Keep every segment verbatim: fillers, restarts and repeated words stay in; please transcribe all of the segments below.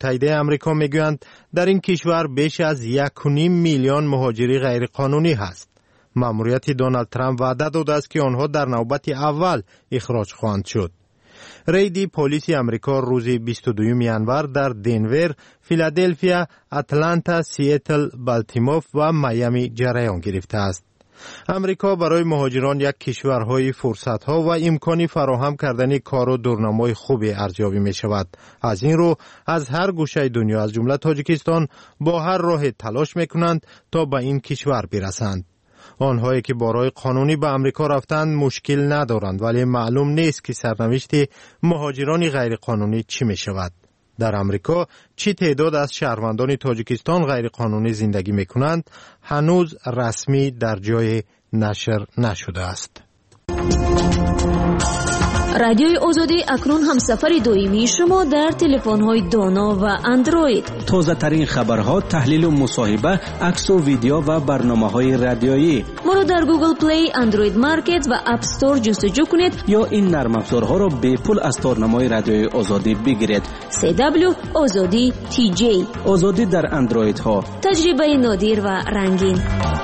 متحده آمریکا میگویند در این کشور بیش از یک و نیم میلیون مهاجری غیرقانونی هست. مأموریت دونالد ترامپ وعده داده است که آنها در نوبت اول اخراج خواهند شد. ریدی پلیس آمریکا روز بیست و دوم ژانویه در دنور، فیلادلفیا، اتلانتا، سیاتل، بالتیمور و میامی جریان گرفته است. امریکا برای مهاجران یک کشورهای فرصتها و امکانی فراهم کردن کار و دورنمای خوبی ارزیابی می شود. از این رو از هر گوشه دنیا از جمله تاجیکستان با هر راه تلاش می کنند تا به این کشور برسند. آنهایی که برای قانونی به امریکا رفتند مشکل ندارند، ولی معلوم نیست که سرنوشت مهاجران غیر قانونی چی می شود. در امریکا چی تعداد از شهروندان تاجیکستان غیر قانونی زندگی می کنند هنوز رسمی در جای نشر نشده است. رادیوی آزادی اکنون هم سفر دائمی شما در تلفن‌های دانا و اندروید. تازه ترین خبرها، تحلیل و مصاحبه، عکس و ویدیو و برنامه‌های رادیویی. ما را در گوگل پلی، اندروید مارکت و اپ استور جستجو کنید یا این نرم افزارها را به پول از تارنمای رادیوی آزادی بگیرید. سی دبلیو آزادی تی جی. آزادی در اندروید ها. تجربه نادر و رنگین.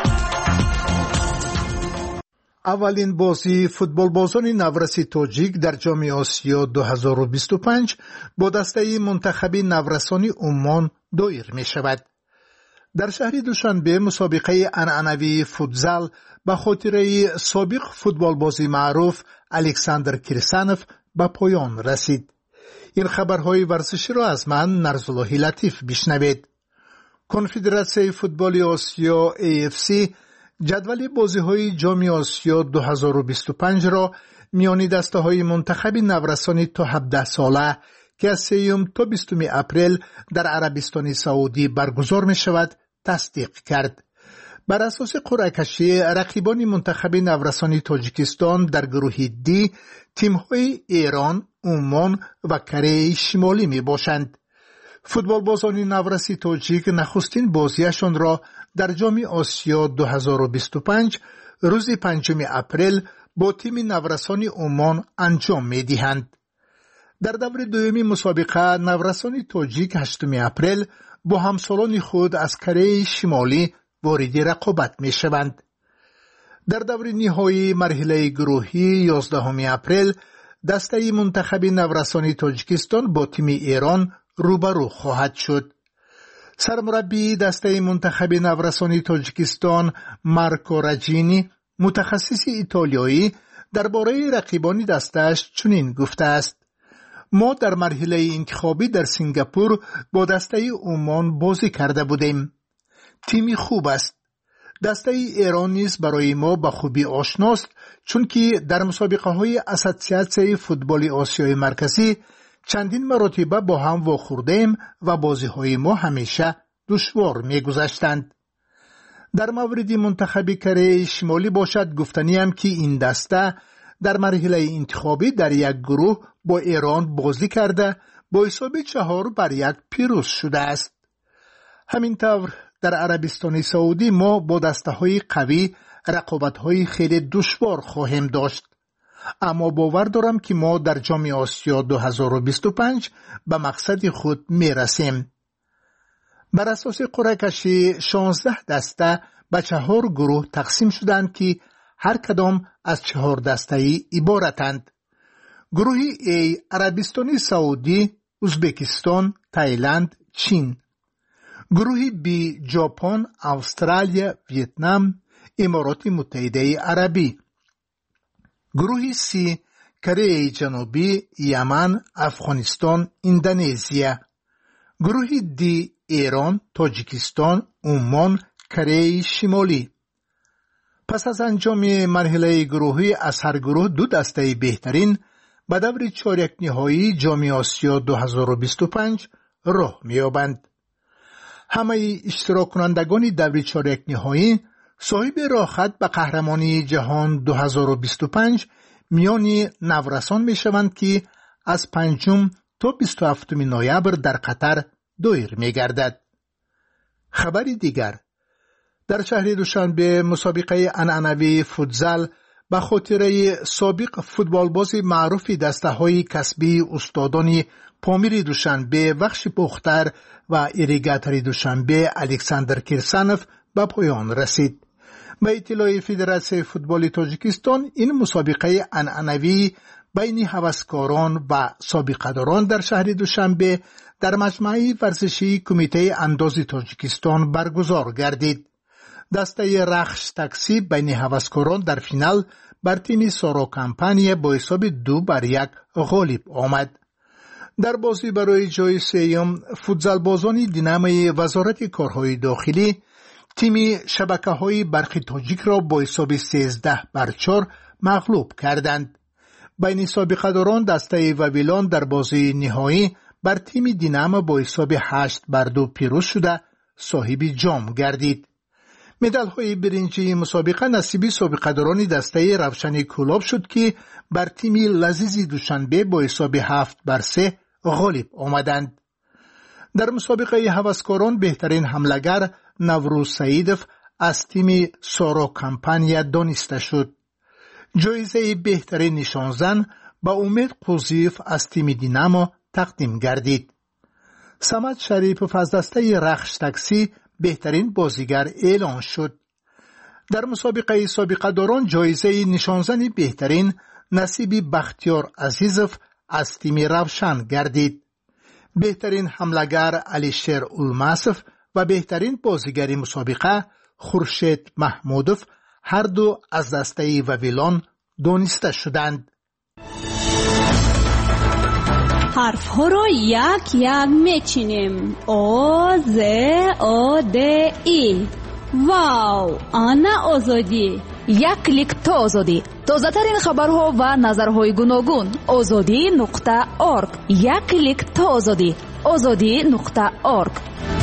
اولین بازی فوتبال بازان نورس تاجیک در جام آسیا دو هزار و بیست و پنج با دسته منتخب نورسان عمان دایر می شود. در شهر دوشنبه مسابقه عنعنوی فوتزال به خاطره سابق فوتبال بازی معروف الکساندر کریسانوف به پایان رسید. این خبرهای ورزشی را از من نرزالله لطیف بشنوید. کنفدراسیون فوتبال آسیا ای اف سی جدول بازی‌های جام آسیا دو هزار و بیست و پنج را میان دسته‌های منتخب نورسان تا هفده ساله که از سوم تا بیستم اپریل در عربستان سعودی برگزار می‌شود تصدیق کرد. بر اساس قرعه کشی رقیبان منتخب نورسان تاجیکستان در گروه دی تیم‌های ایران، عمان و کره شمالی می‌باشند. فوتبال بازان نورسی تاجیک نخستین بازیشان را در جام آسیا دو هزار و بیست و پنج روز پنجم اپریل با تیم نورسان عمان انجام می دهند. در دور دومی مسابقه نورسان تاجیک هشتم اپریل با همسالان خود از کره شمالی وارد رقابت می شوند. در دور نهایی مرحله گروهی یازدهم اپریل دسته منتخب نورسان تاجیکستان با تیم ایران روبرو خواهد شد. سرمربی دسته منتخب نورسان تاجیکستان مارکو راجینی متخصص ایتالیایی درباره رقیبان دسته‌اش چنین گفته است: ما در مرحله انتخابی در سنگاپور با دسته عمان بازی کرده بودیم. تیمی خوب است. دسته ایران نیز برای ما به خوبی آشناست، چون که در مسابقه های اساسیاسیون فوتبال آسیای مرکزی چندین مرتبه با هم واخوردیم و بازی های ما همیشه دشوار می گذشتند. در مورد منتخب کره شمالی باشد گفتنیم که این دسته در مرحله انتخابی در یک گروه با ایران بازی کرده با حساب چهار بر یک پیروز شده است. همینطور در عربستان سعودی ما با دسته های قوی رقابت های خیلی دشوار خواهیم داشت. اما باور دارم که ما در جام آسیا دو هزار و بیست و پنج به مقصد خود می رسیم. بر اساس قرعه کشی شانزده دسته به چهار گروه تقسیم شدند که هر کدام از چهار دسته‌ای عبارتند. گروه A عربستان سعودی، ازبکستان، تایلند، چین. گروه B ژاپن، استرالیا، ویتنام، امارات متحده عربی. گروه C کره جنوبی، یمن، افغانستان، اندونزیا. گروه D ایران، تاجیکستان، عمان، کره شمالی. پس از انجام مرحله گروهی از هر گروه دو دسته بهترین به دور چهارک نهایی جام آسیا دو هزار و بیست و پنج راه می‌یابند. همه اشتراک کنندگان دور چهارک نهایی صاحب راحت به قهرمانی جهان دو هزار و بیست و پنج میان نورسان می شوند که از پنجم تا بیست و هفتم نوامبر در قطر دایر می گردد. خبری دیگر: در شهر دوشنبه مسابقه عنعنوی فوتزال به خاطر سابق فوتبال باز معروف دسته های کسبی استادان پامیر دوشنبه، بخش پختر و ایریگاتوری دوشنبه الکساندر کیرسانوف به پایان رسید. به اطلاع فدراسیون فوتبال تاجیکستان، این مسابقه عنعنوی بین هوسکاران و سابقه‌داران در شهر دوشنبه در مجمع ورزشی کمیته انداز تاجیکستان برگزار گردید. دسته رخش تاکسی بین هوسکاران در فینال بر تیم سارا کمپانی با حساب دو بر یک غالب آمد. در بازی برای جای سوم، فوتزال بازان دینامای وزارت کارهای داخلی تیم شبکه‌های برق تاجیک را با حساب سیزده بر چهار مغلوب کردند. بین سابقه‌داران دسته وویلان در بازی نهایی بر تیم دینامو با حساب هشت بر دو پیروز شده صاحب جام گردید. مدال‌های برنجی مسابقه نصیب سابقه‌داران دسته روشن کلاب شد که بر تیم لذیذ دوشنبه با حساب هفت بر سه غالب آمدند. در مسابقه هوسکاران بهترین حمله‌گر نوروز سعیدوف از تیم سارا کمپانیا دانسته شد. جایزه بهترین نشانزن با امید قوزیف از تیم دینامو تقدیم گردید. صمد شریف از دسته رخش تاکسی بهترین بازیگر اعلان شد. در مسابقه سابقه داران جایزه نشانزن بهترین نصیب بختیار عزیزوف از تیم روشن گردید. بهترین حمله‌گر علیشیر اولماسوف و بهترین بازیگر مسابقه خورشید محمودوف هر دو از دسته وویلان دانسته شدند. حرف ها را یک یک میچینیم. او ز او د ای. واو، آنا آزادی. یک کلیک تا آزادی. تازه ترین خبرها و نظرهای گوناگون. آزادی نقطه اورگ. یک کلیک تا آزادی. آزادی نقطه اورگ.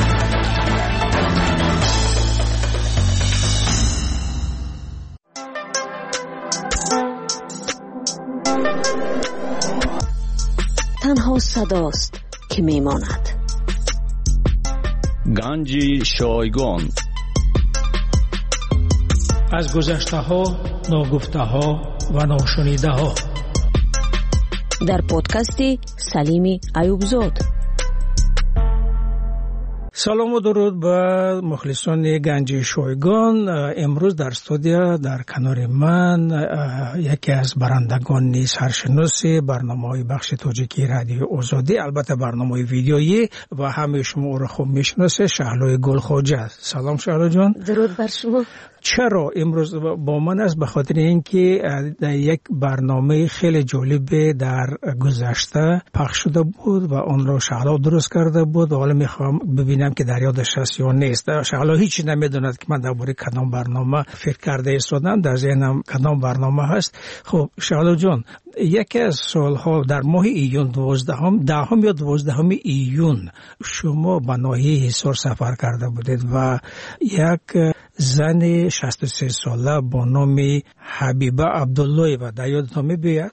تنها صداست که میماند. گنج شایگان. از گذشته ها، ناگفته ها و ناشنیده ها. در پادکستی سلیمی ایوبزاد. سلام و درود به مخلصان گنج شایگان. امروز در استودیو در کنار من یکی از برندگان نیز سرشناس برنامه‌های بخش تاجیکی رادیو آزادی، البته برنامه ویدیویی و همه شما او را خوب میشناسه، شهلای گلخواجه. سلام شهلا جان. درود بر شما. چرا امروز با من است؟ به خاطر اینکه یک برنامه خیلی جالب در گذشته پخش شده بود و آن را شهلا درست کرده بود و حالا میخوام ببینم که در یادش هست یا نیست. شهلا هیچی نمیدوند که من درباره کدام برنامه فکر کرده ایستادم، در ذهنم کدام برنامه هست. خب شهلا جان، یکی از سالها در ماه ایون دوازدهم دهم یا دوازدهم ایون شما به ناحیه حصار سفر کرده بودید و یک زن شصت و سه ساله با نام حبیبه عبدالله و در یادتان می‌بیاد؟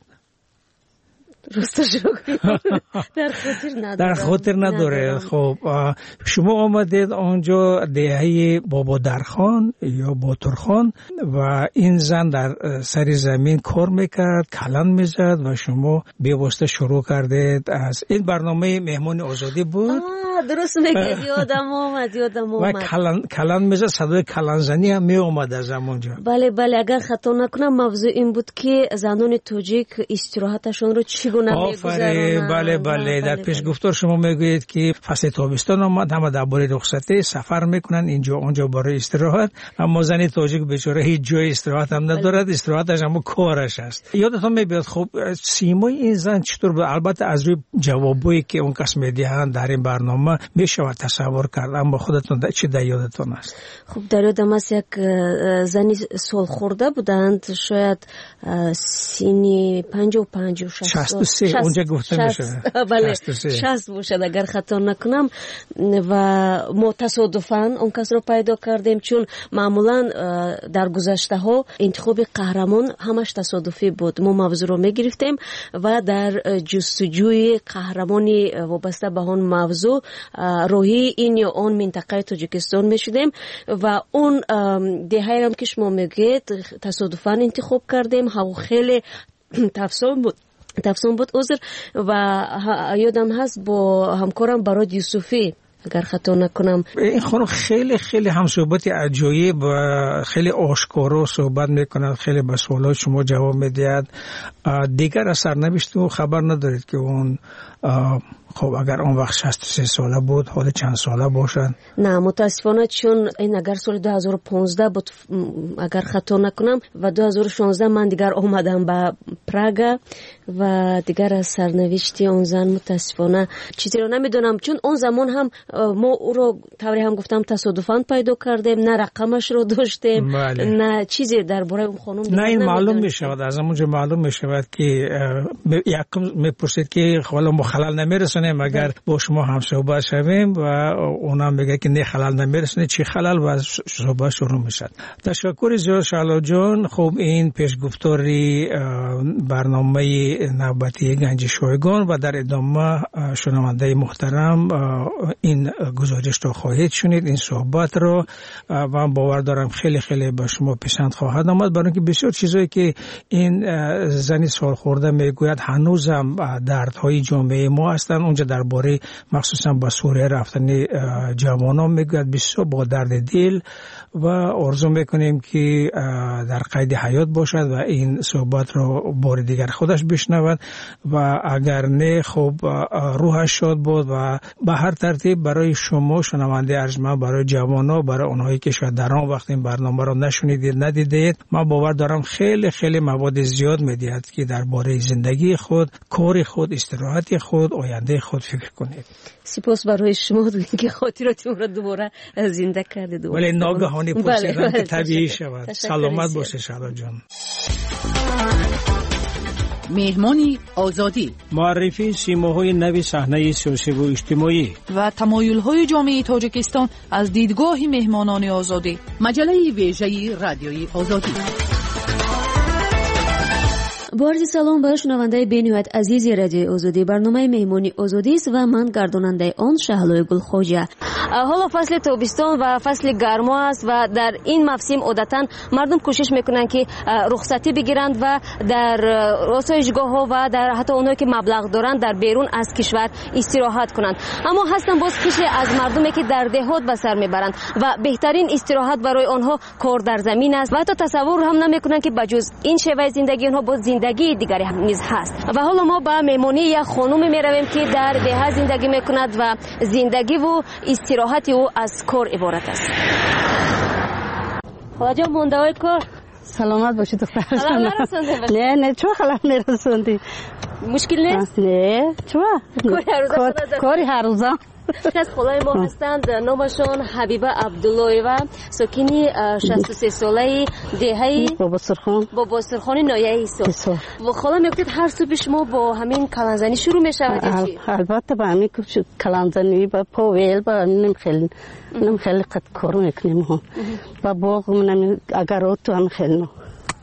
راستش رو در خاطر نداره. در خاطر نداره. خب شما آمدید آنجا دهه بابا درخان یا باتورخان و این زن در سر زمین کار میکرد، کلان میزد و شما بیواسطه شروع کردید. از این برنامه مهمان آزادی بود. درست میگید، یادم آمد یادم آمد و کلان کلان میزد، صدای کلان زنی هم می اومد از همونجا. بله بله، اگر خطا نکنم موضوع این بود که زنان تاجیک استراحتشون رو چگونه میگذرونن. بله بله، در پیش گفتار شما میگویید که فصل تابستان آمد، همه درباره رخصتی سفر میکنن اینجا اونجا برای استراحت، اما زن تاجیک بیچاره هیچ جای استراحت هم ندارد. استراحتش هم کارش است. یادتون میاد خب سیمای این زن چطور بود؟ البته از روی جوابایی که اون کس میدهند در این برنامه میشه تصور کرد، اما خودتون چی در یادتون است؟ خب در یادم است یک زنی سال خورده بودند، شاید سینی پنج و پنج و شست شست و سه اونجا گفته میشه. بله شست باشد اگر خطا نکنم. و ما تصادفاً اون کس رو پیدا کردیم، چون معمولا در گذشته ها انتخاب قهرمان همش تصادفی بود. ما موضوع رو میگرفتیم و در جستجوی قهرمانی وابسته به اون موضوع روحی این یا اون منطقه تاجیکستان میشدیم و اون دهه هم که شما میگید تصادفاً انتخاب کردیم. هوا خیلی تفصیل بود تفسون بود عذر. و یادم هست با همکارم براد یوسفی اگر خطا نکنم این خانم خیلی خیلی هم صحبت عجایب و خیلی آشکارا صحبت میکنند، خیلی به سوالات شما جواب میدهد. دیگر از سرنوشت او خبر ندارید که اون خب اگر اون وقت شصت و سه ساله بود حالا چند ساله باشد؟ نه متاسفانه، چون این اگر سال دو هزار و پانزده بود اگر خطا نکنم و دو هزار و شانزده من دیگر آمدم به پراگ و دیگر از سرنوشتی اون زن متاسفانه چیزی رو نمیدونم، چون اون زمان هم ما او رو طوری هم گفتم تصادفاً پیدا کردیم، نه رقمش رو داشتیم بله. نه چیزی درباره اون خانم نه این معلوم میشود، از اونجا معلوم میشود که یکم میپرسید که حالا ما خلل نمیرسونیم اگر با شما هم صحبت شویم و اونا میگه که نه خلل نمیرسونه چی خلل و صحبت شروع میشد. تشکر زیاد شعلا جان. خب این پیشگفتاری برنامه نوبتی گنج شایگان و در ادامه شنونده محترم این گزارش رو خواهید شنید، این صحبت رو و من باور دارم خیلی خیلی به شما پسند خواهد آمد، برای اینکه بسیار چیزایی که این زنی سالخورده میگوید هنوزم دردهای جامعه ما هستن. اونجا درباره مخصوصا با سوریه رفتن جوانان میگوید بسیار با درد دل و آرزو میکنیم که در قید حیات باشد و این صحبت رو بار دیگر خودش بشنود و اگر نه خب روحش شاد بود و به هر ترتیب برای شما شنونده ارجمند، برای جوانان، برای اونهایی که شاید در آن وقت این برنامه رو نشنیدید ندیدید، من باور دارم خیلی خیلی مواد زیاد میدهد که درباره زندگی خود، کار خود، استراحت خود، آینده خود فکر کنید. سپاس برای شما که خاطراتتون رو دوباره زنده کردید. ولی ناگهانی پرسیدن که طبیعی شود. سلامت باشه شعلا جان. مهمانی آزادی، معرفی سیماهای نوی صحنه سیاسی و اجتماعی و تمایل‌های جامعه تاجیکستان از دیدگاه مهمانان آزادی. مجله ویژه رادیوی آزادی. با عرض سلام به شنونده بین‌نهایت عزیز رادیوی آزادی. برنامه مهمانی آزادی است و من گرداننده آن شهلای گلخوجه. حالا فصل تابستان و فصل گرما است و در این موسم عادتاً مردم کوشش میکنن که رخصتی بگیرند و در آسایشگاه‌ها و در حتی اونایی که مبلغ دارند در بیرون از کشور استراحت کنند. اما هستن باز قشر از مردمی که در دهات به سر میبرند و بهترین استراحت برای آنها کار در زمین است و حتی تصور هم نمیکنن که بجز این شیوه زندگی آنها باز زندگی دیگری هم نیز هست. و حالا ما به مهمانی یک خانم میرویم که در ده زندگی میکند و زندگی و استراحت او از کار عبارت است. خواجه مونده های کار سلامت باشید دختر. خلال نرسونده؟ نه نه چون خلال نرسوندی؟ مشکل نیست؟ نه چون کاری هر روزه. یک از خالای ما هستند، نامشان حبیبه عبداللهیوه، ساکنی شصت و سه ساله دهه بابا سرخان بابا سرخان نایه ایسا. و خالا میگفتید هر صبح شما با همین کلانزنی شروع میشود یا چی؟ البته با همین کلانزنی با پاویل با نم خیلی نم خیلی قد کارو میکنیم هم با باغ منم اگرات تو هم خیلی نه.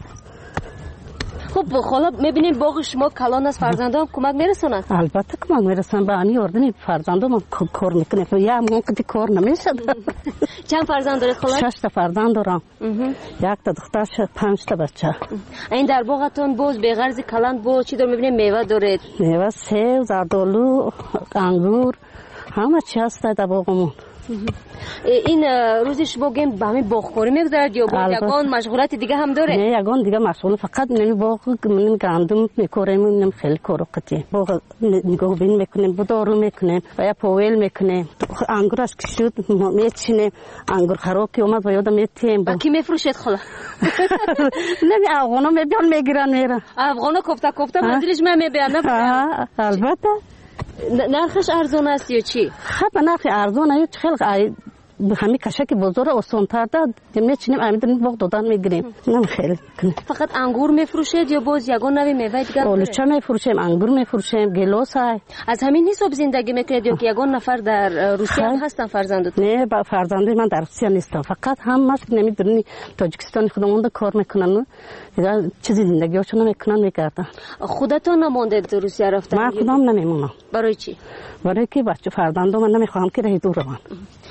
خب خالا میبینیم باغ شما کلان از فرزندان کمک میرسونن؟ البته کمک میرسن با همین اردنی فرزندان کار میکنه یا من کدی کار نمیشد. چند فرزند دارید خالا؟ شش تا فرزند دارم. یک تا دختر پنج تا بچه. این در باغتون باز به غرض کلان با چی دار میبینیم؟ میوه دارید؟ میوه سیب، زردآلو، انگور، همه چی هست در باغمون. این روزی شما گیم به همین باغکاری میگذارد یا با یگان مشغولات دیگه هم داره؟ نه یگان دیگه مشغول، فقط من باغ من گندم میکاریم، من خیلی کارو قطعی باغ نگاه بین میکنیم، بدارو میکنیم و یا پاویل میکنیم، انگور از کشود میچینیم، انگور خراب که اومد و یادم میتیم. با کی میفروشید خلا؟ نه افغانا میبیان میگیرن میرن. افغانا کوفته کوفته منزلش میبیان نه؟ البته. نرخش ارزان است یا چی؟ خب نرخ ارزان است، خیلی همین کشک بزرگ آسان تر داد میچینیم همین باغ دادن میگیریم. نم خیلی فقط انگور میفروشید یا باز یگان نوی میوه دیگه؟ اولوچه میفروشیم، انگور میفروشیم، گیلاس های. از همین حساب زندگی میکنید یا که یگان نفر در روسیه هم هستن فرزندتون؟ نه با فرزندی من در روسیه نیستم، فقط هم ماست نمیدونی تاجیکستان خودمون کار میکنن، دیگه چیزی زندگیشون میکنن میگردن. خودتون نمونده در روسیه رفتن؟ من خودم نمیمونم. برای چی؟ برای که بچه فرزندم من نمیخوام که راه دور روان.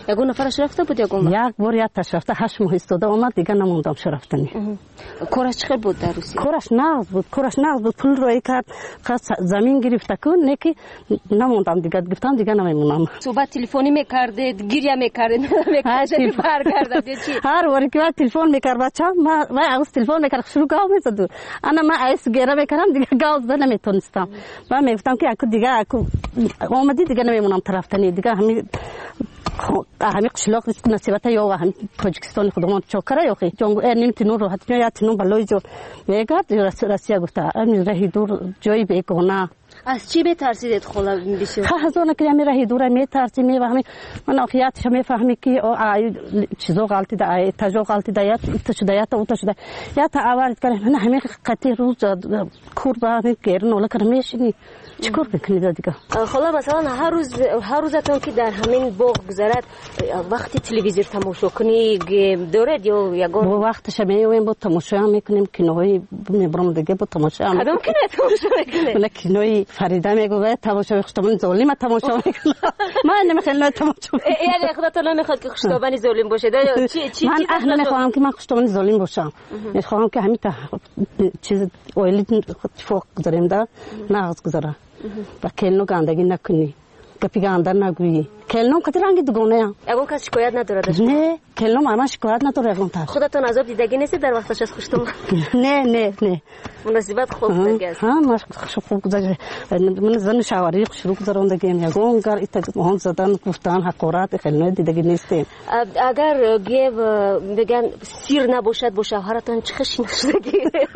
یگون نفرش رفته بود یگون یک بار یک تاش رفته هشت ماه استاده اومد دیگه نموندم شو رفتنی. کارش چقدر بود در روسیه؟ کارش نقد بود کارش نقد بود پول روی کرد خواست زمین گرفته کن نکی نموندم دیگه گفتم دیگه نمیمونم. صحبت تلفنی میکردید گریه میکردید نمیکردید برگردید چی؟ هر وقتی که تلفن میکرد بچه ما ما از تلفن میکرد شروع گاو میزد انا ما ایس گره میکردم دیگه گاو زد نمیتونستم و میگفتم که اكو دیگه اكو اومدی دیگه نمیمونم طرفتنی دیگه همین همین قشلاق نصیبت یا و همین تاجیکستان خودمون چوکره یا خی جنگ نمیتونم راحت یا تنو بالای جو میگفت راسیا گفته امین راه دور جایی بگونا. از چی بترسیدید خلا بسیار؟ از اون که می راه دور میترسی میفهمی من آخیاتش میفهمی که چیزا غلطی ده تجا غلطی ده یا تشدیات او تشدیات یا تعارض کنه من همین قطعی روز کور با همین گرن ولی کنمیشنی چیکار بکنید دیگه؟ خلا مثلا هر روز هر روزتون که در همین باغ گذرد وقتی تلویزیون تماشا کنی دارد یا یگان با وقتش میایم با تماشا میکنیم کینوی میبرم دیگه با تماشا آدم کنه تماشا میکنه ولی کینوی فریده میگه تماشا خشتمن ظالم تماشا میکنه من نمیخوام تماشا یعنی خودت نمیخواد که خشتمن ظالم باشه چی چی من اهل نمیخوام که من خشتمن ظالم باشم میخوام که همین چیز اولی فوق گذاریم ده ناز گذاره و کلنو گندگی نکنی گپی گندر نگویی کلنو کتی رنگی دوگونه یا اگون کسی شکایت نداره داشت نه کلنو من شکایت نداره اگون تا خودتون عذاب دیدگی نیستی در وقتش از خوشتون نه نه نه مناسبت خوب دیگه ها ما خوب گذاشت من زن شواری شروع کردم دیگه یگون کار ایت مهم زدن گفتن حقارت کلنو دیدگی نیستی اگر گیو بگن سیر نباشد با شوهرتون چه خشی نشدگی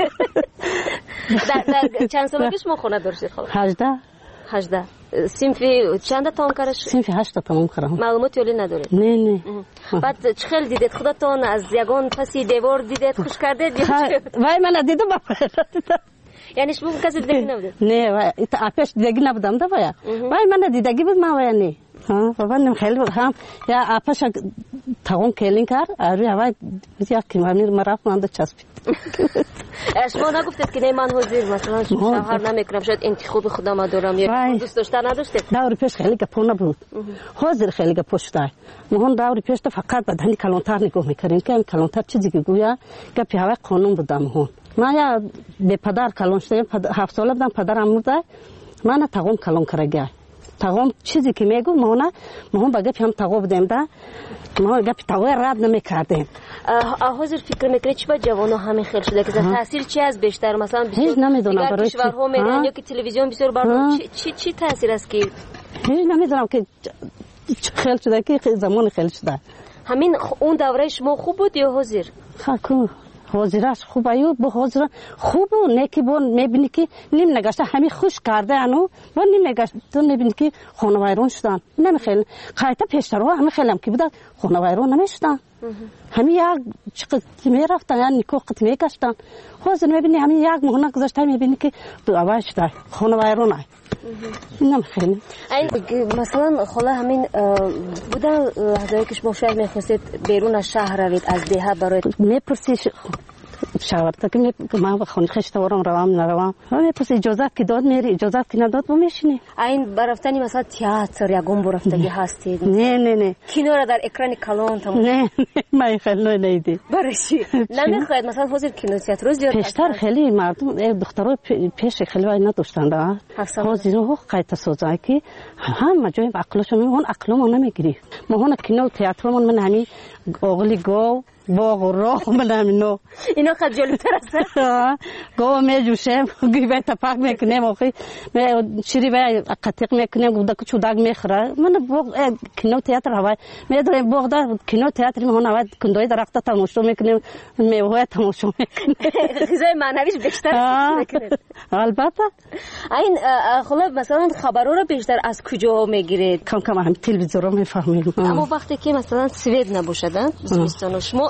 در چند سالگی شما خونه داشتید خاله هجده هجده سینفی چند تا کارش سینفی هشت تا کارم معلوماتی ولی ندارید نه نه بعد چه خیلی دیدید خودتون از یگان پسی دیوار دیدید خوش کردید وای من دیدم یعنی شما کسی دیدگی نبودید نه وای آپش دیدگی نبودم ده وای وای من دیدگی بود ما وای نه ها بابا نم خیلی هم یا آپش تاون کلین کار آره وای یا کی من مرافت مانده چسبید شما نگفتید که نه من حاضر مثلا شوهر نمیکنم شاید انتخاب خودم دارم یا دوست داشتن نداشتید داوری پیش خیلی گپو نبود حاضر خیلی گپو شده مهون داوری پیش تو فقط بدنی کلانتر نگاه میکردیم که کلانتر چیزی که گویا گپی هوا قانون بودم مهون ما یا به پدر کلان شده هفت ساله بودم پدرم مرده من تاگم کلان کرده تاگم چیزی که میگو مهونه مهون با گپی هم تاگو بودیم ده ما گپی تاگو رد نمیکردیم حاضر فکر میکنید چی با جوانو همین خیلی شده که تاثیر چی از بیشتر مثلا هیچ نمیدونم برای چی کشورها میرن یا که تلویزیون بسیار برنامه چی چی تاثیر است که هیچ نمیدونم که خیلی شده که زمان خیلی شده همین اون دوره شما خوب بود یا حاضر خاکو حاضرش خوب ایو با حاضر خوب و نکی بون میبینی که نیم نگشته همین خوش کرده انو و نیم نگشته تو میبینی که خانه ویران شدن نمیخیل خیلی پیشتر ها همین خیلی هم که بودن خانه ویران نمیشتن همین یک چقدر میرفتن یا نیکو قط میگشتن حاضر میبینی همین یک مهنه گذاشته میبینی که دعوه شده خانه ویران های اینم خیلی مثلا خلا همین بودن هزایی که شما شاید میخواستید بیرون از شهر روید از دیه برای میپرسی شاورتا که من خونه خشت ورم روام نروام میپرسی اجازت که داد میری اجازت که نداد با میشینی این برفتنی مثلا تئاتر یا گم برفتگی هستید نه نه نه کینو را در اکران کلان تمام نه من خیلی نیدی برای چی نمیخواید مثلا حاضر کینو تئاتر روز زیاد پیشتر خیلی مردم دخترای پیش خیلی وای نداشتن ده حاضر رو قایت سوزای که هم جای عقلشون اون عقلمون نمیگیری ما هون کینو تئاترمون من همین اوغلی گو باغ و راه منو اینا خیلی جالب‌تر است گو میجوشم گیبه تپاک میکنم آخی می چیری به قطیق میکنم گودا که چوداگ میخوره من باغ کینو تئاتر هوای میدارم باغ دا کینو تئاتر مهون هوای کندوی درخت تماشا میکنم میوه تماشا میکنم چیزای معنویش بیشتر میکنه البته این خلا مثلا خبرها رو بیشتر از کجا میگیرید کم کم هم تلویزیون رو میفهمیم اما وقتی که مثلا سوئد نباشدن ازبستان شما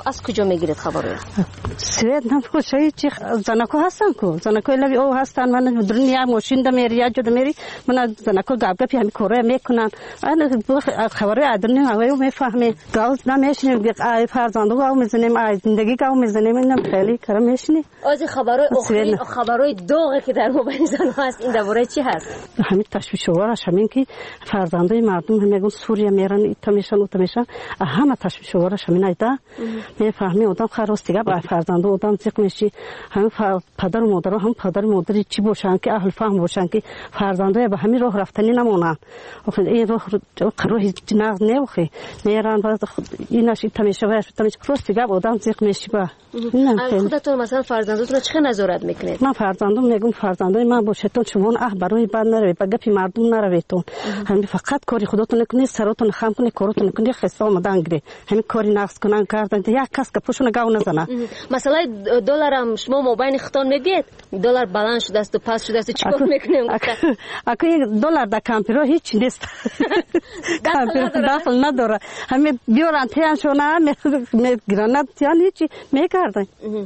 از کجا میگیرید خبر؟ سوئد نباشه چی زنکو هستن کو زنکو لبی او هستن من دنیا ماشین د میری یا جد میری من زنکو گاب گپی همین کاره میکنن انا خبر ادرنی هوای میفهمه گاز نمیشنیم ای فرزندو گاو میزنیم ای زندگی گاو میزنیم اینم خیلی کار میشنی از خبرای آخرین خبرای داغی که در موبایل زن هست این درباره چی هست؟ همین تشویش وارش همین که فرزندای مردم میگن سوریه میرن ایتا میشن اوتا میشن همه تشویش وارش همین ایدا میفهمی آدم خراستی گپ فرزندو آدم زیق میشی هم پدر و مادر هم پدر و مادری چی باشن که اهل فهم باشن که فرزندای به همین راه رفتنی نمونن آخه این راه راه هیچ ناز نمیخه میرن بعد اینش ایتا میشه و تمیش راستی گپ آدم زیق میشی با خودتون مثلا فرزنداتون چه نظارت میکنید؟ من فرزندم میگم فرزندای من باشتون شما اه برای بد نروید با گپی مردم نرویدتون همین فقط کاری خودتون کنید سرتون خم کنید کارتون کنید خسته آمدن گیری همین کاری نقص کنن کردن یک کس که پوشون گاو نزنه مثلا دلار هم شما موبایل خطان میگید دلار بالانس شده است و پاس شده است چیکار میکنیم؟ اگه دلار در کامپیوتر هیچ نیست کامپیوتر داخل نداره همین بیارن تیانشونه میگیرن تیان هیچی میکردن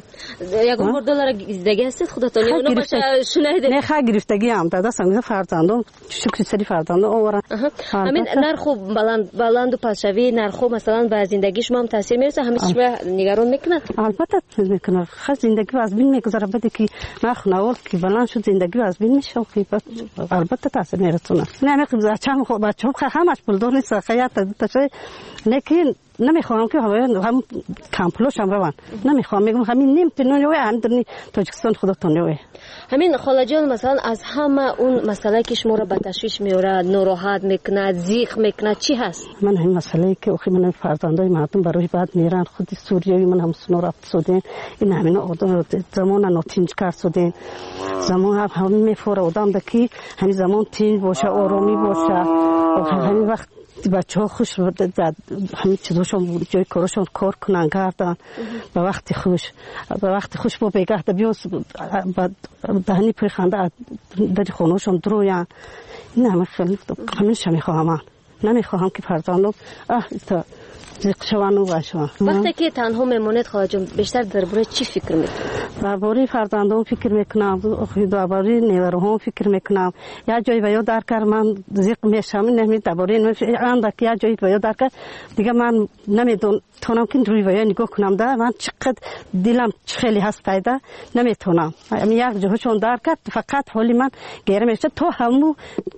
یک عمر دلار گرفتگی هستید خودتون اونو باشه شنیده نه خا گرفتگی هم دادا سنگ فرزندم شکر سری فرزندم اورا همین نرخ بلند بلند و پاسشوی نرخ مثلا به زندگی شما هم تاثیر میرسه همین شما نگران میکنه البته میکنه خا زندگی از بین میگذره بده که نرخ نور که بلند شد زندگی از بین میشه البته تاثیر میرسونه نه میگم بچه‌م خو بچه‌م همش پول دور نیست خیاط تشه لیکن نمیخوام که هم کامپلوش هم روان نمیخوام میگم همین نیم تنونی هم در تاجیکستان خودتونه همین خاله جان مثلا از همه اون مسئله که شما رو به تشویش میاره ناراحت میکنه زیق میکنه چی هست؟ من همین مسئله که اخی من فرزندای مردم برای بعد میرن خود سوریه من هم سنو رفت شدین این همین آدم زمان ناتینج کرد شدین زمان هم همین میفوره آدم دکی همین زمان تینج باشه آرامی باشه همین وقت بچه ها خوش همین چیزاشون جای کارشون کار کنن کردن به وقتی خوش به وقتی خوش با بگه بیاس دهنی پریخنده در خونهشون درویان این همه خیلی همیشه میخواهم نمیخواهم که فرزندم اه تا زیق شوان و باشم وقتی که تنها میمونید خواهد جان بیشتر درباره چی فکر میکنید؟ درباره فرزندم فکر میکنم درباره نیروهم فکر میکنم یا جایی باید در کار من زیق میشم نمید درباره اندک یا جایی باید در کار دیگه من نمیتونم که روی باید نگاه کنم ده من چقدر دلم خیلی هست پیدا نمیتونم یک جهشون در کار فقط حالی من گیره میشه تو همو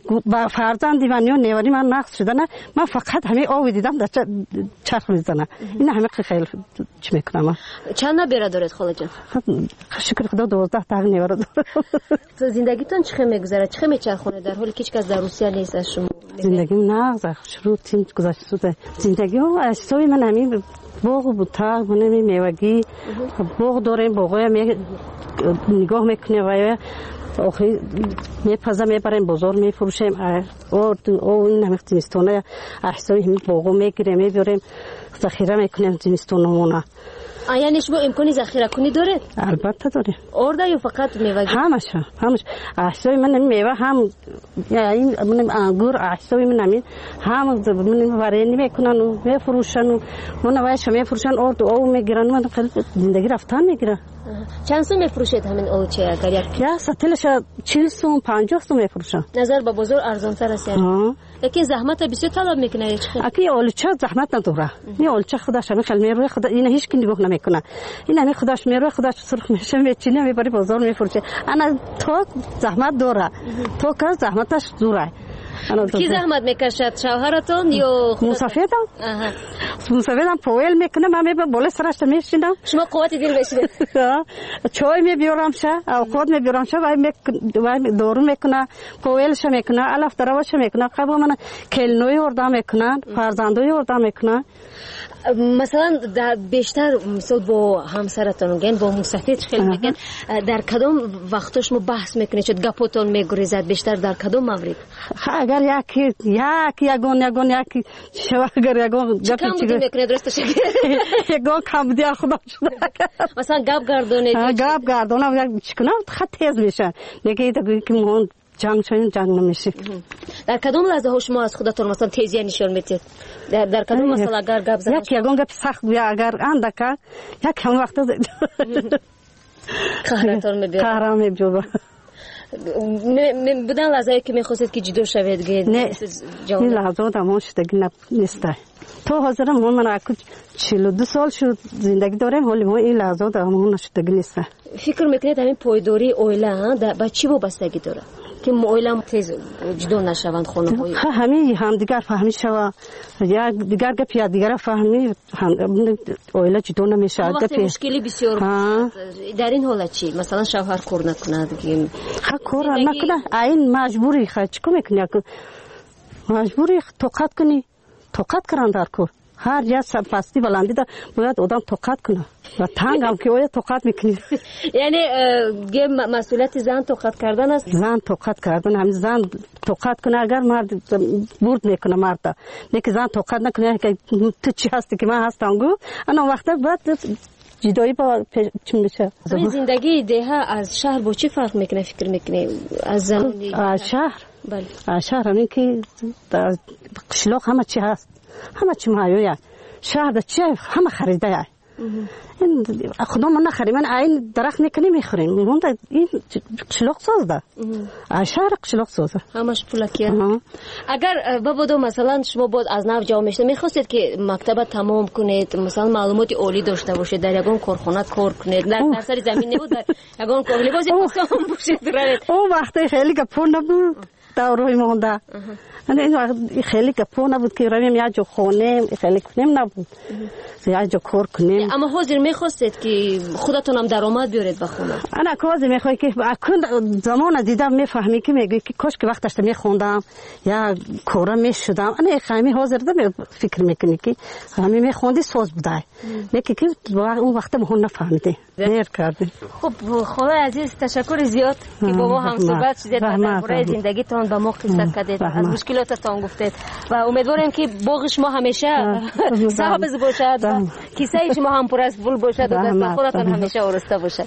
فرزندی من یا نیوری من نقص شده نه من فقط همین آوی دیدم در چرخ میزنه این همه خیلی چی میکنم چند نبیره دارید خاله جان؟ شکر خدا دوازده تا نیوره دارم تو زندگیتون چه میگذره چه میچرخونه در حالی که هیچ کس در روسیه نیست از شما؟ زندگیم نغزه شروع تیم گذشته شده زندگی ها اشتوی من همین باغ بود تا من همین میوگی باغ داریم باغای می نگاه میکنه و آخری میپزه میبریم بازار میفروشیم اور اون نمیخ زمستونه احسایی همین باغو میگیریم میبریم ذخیره میکنیم زمستونمونه یعنی شما امکانی ذخیره کنی داره؟ البته داره. ارده یا فقط میوه؟ همش همش. احسای من میوه هم یعنی من انگور احسای من همین هم من وارد میکنن و میفروشن و من وایش میفروشن ارد او میگیرن من خیلی زندگی رفتن میگیره. چند سو میفروشید همین اوچه اگر یک؟ یا سطلش چهل سو پنجاه سو میفروشن. نظر به بازار ارزان تر است یعنی. لیکن زحمت بسیار طلب میکنه هیچ خیلی. اکی اولچه زحمت نداره. این اولچه خودش همین خیلی میروه خدا این هیچ کی نگاه نمیکنه. این همین خودش میروه خودش سرخ میشه میچینه میبری بازار میفروشه. انا تو زحمت داره. تو که زحمتش دوره. کی زحمت میکشد شوهرتون یا مسافرتون؟ مسافرتون پویل میکنه من میبرم بالا سرش میشینم. شما قوت دل بشید. چای میبیارم شه، اوقات میبیارم شه و می دورو میکنه، پویلش میکنه، الاف دروش میکنه. قبل من کلنوی وردا میکنن، فرزندوی وردا میکنن. مثلا در بیشتر مثلا با همسرتون گن با مسافر خیلی میگن در کدام وقتش مو بحث میکنید چه گپوتون میگریزد بیشتر در کدام مورد اگر یکی یکی یگون یگون یکی شو اگر یگون گپی چی میکنید درستش یگون کم دیار خدا شده مثلا گپ گردونه گپ گردونه چیکار خط تیز میشه نگه ایده که مون جنگ شدیم جنگ نمیشه. در کدام لحظه ها شما از خودتون مثلا تیزی نشون میدید؟ در در کدام مثلا اگر گپ زدن یک یگان گپ سخت بیا اگر اندک یک هم وقت قهرتون میبینید قهرم میبینید بودن لحظه که میخواستید که جدا شوید گید نه این لحظه دمون شدگی نیست. تو حاضرم من اکو چهل و دو سال شد زندگی دارم ولی ما این لحظه دمون شدگی نیست. فکر میکنید همین پایداری اویله با چی وابستگی داره که اویله تیز جدا نشوند خانه های همین هم دیگر فهمی شوا یا دیگر گپ یا دیگر فهمی اویله جدا نمیشه. وقتی مشکلی بسیار در این حالت چی مثلا شوهر کار نکند گیم ها کار نکنه این مجبوری خواهد چیکار میکنی مجبوری توقت کنی توقت کردن در کار هر جا پستی بلندی دار باید آدم توقت کنه و تنگ هم که باید توقت میکنی. یعنی مسئولیت زن توقت کردن است. زن توقت کردن همین زن توقت کنه اگر مرد برد میکنه مرد نیک زن توقت نکنه که تو چی هستی که من هستم گو انا وقت بعد جدایی با چی میشه. زندگی دیها از شهر با چی فرق میکنه فکر میکنی از زنانی از شهر؟ بله شهر همین که قشلاق همه چی هست همه چی مایویه شهر ده چی همه خریده یه این خدا من نخریم من این درخت میکنی میخوریم من این قشلاق ساز ده شهر قشلاق سازه همش پولکیه. اگر بابدو مثلا شما بود از نو جا میشته میخواستید که مکتب تمام کنید مثلا معلومات عالی داشته باشید در یگان کارخانه کار کنید در سر زمین نبود در یگان کار لباس پوشان باشید اون وقتی خیلی گپون نبود داروی مونده این خیلی گپو نبود که رویم یا جو خونه خیلی کنیم نبود یا جو کار کنیم. اما حاضر میخواستید که خودتون هم درآمد بیارید به خونه؟ انا حاضر میخوای که اکن زمان دیدم میفهمی که میگی که کاش که وقتش میخوندم یا کارا میشدم انا خیلی حاضر دم فکر میکنی که همین میخوندی سوز بوده لیکن که اون وقت ما نفهمیدی دیر کردی. خب خدای عزیز تشکر زیاد که با ما هم صحبت شدید درباره زندگیتون با ما قصه کردید از مشکلاتتون گفتید و امیدوارم که باغ شما همیشه سبز باشد و کیسه شما هم پر از پول باشد و دست خودتان همیشه آراسته باشد.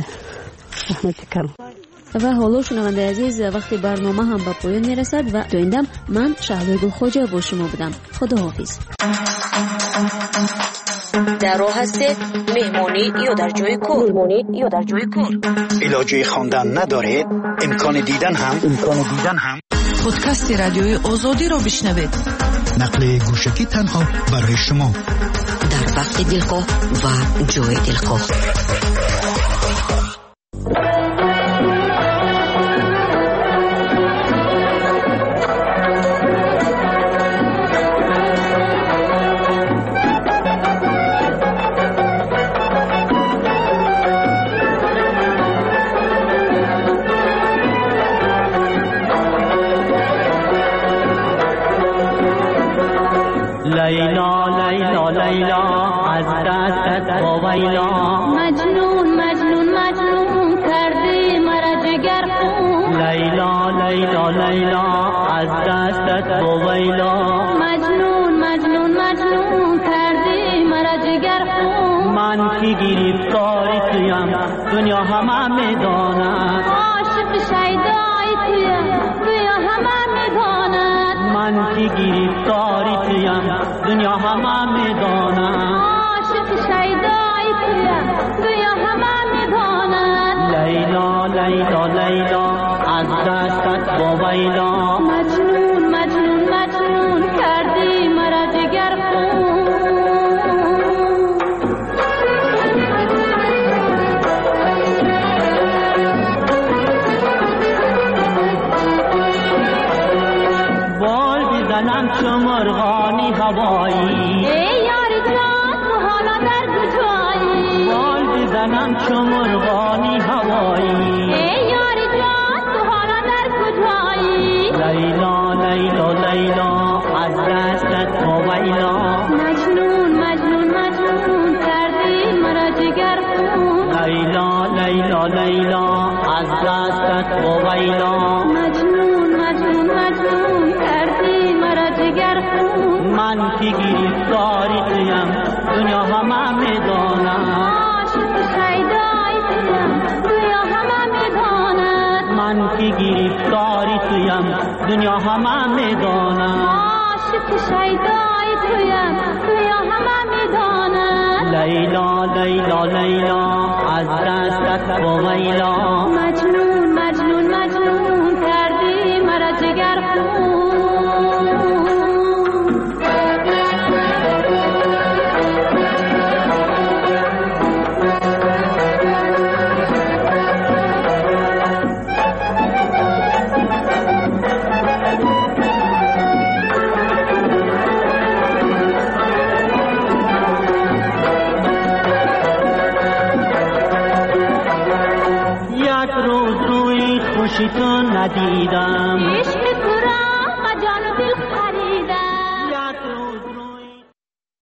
و حالا شنونده عزیز وقتی برنامه هم به پایان میرسد و دویندم من شهلا گلخواجه با شما بودم. خداحافظ. در راه هستید مهمانی یا در جای کار مهمانی یا در جای کار علاجه خواندن ندارید امکان دیدن هم امکان دیدن هم پادکست رادیوی آزادی را بشنوید. نقل گوشکی تنها برای شما در وقت دلخواه و جای دلخواه. لیلا لیلا لیلا از دستت وایلا مجنون مجنون مجنون کردی مرا جگر خون لیلا لیلا لیلا از دستت وایلا مجنون مجنون مجنون کردی مرا جگر خون من که گرفتار تویم دنیا همه میداند عاشق شیدای تویم دنیا همه میداند من که گرفتار تویم دنیا همه میداند عاشق شیدای تویم دنیا همه میداند لیلا لیلا لیلا از دستت وایلا مجنون مجنون مجنون کردی مرا جگر خون بال بزنم چو مرغانی هوایی ای یار جان تو حالا در کجایی بال بزنم چو مرغانی هوایی ای یار جان تو حالا در کجایی لیلا لیلا لیلا از دستت وایلا مجنون مجنون مجنون کردی مرا جگر خون لیلا لیلا لیلا از دستت وایلا مجنون مجنون مجنون کردی مرا جگر خون من که گرفتاری تویم دنیا همه میداند عاشق شیدای تویم دنیا همه میداند من من که گرفتاری تویم دنیا همه میدانم عاشق شیدای تویم دنیا همه میدانم لیلا لیلا لیلا از دستت با ویلا مجنون مجنون مجنون کردی مرا جگر خون خوشی تو ندیدم